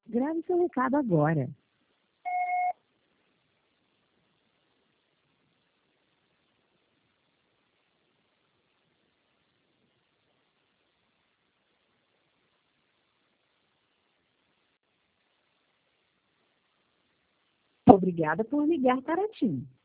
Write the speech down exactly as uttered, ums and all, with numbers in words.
Grave seu recado agora. Obrigada por ligar para a TIM.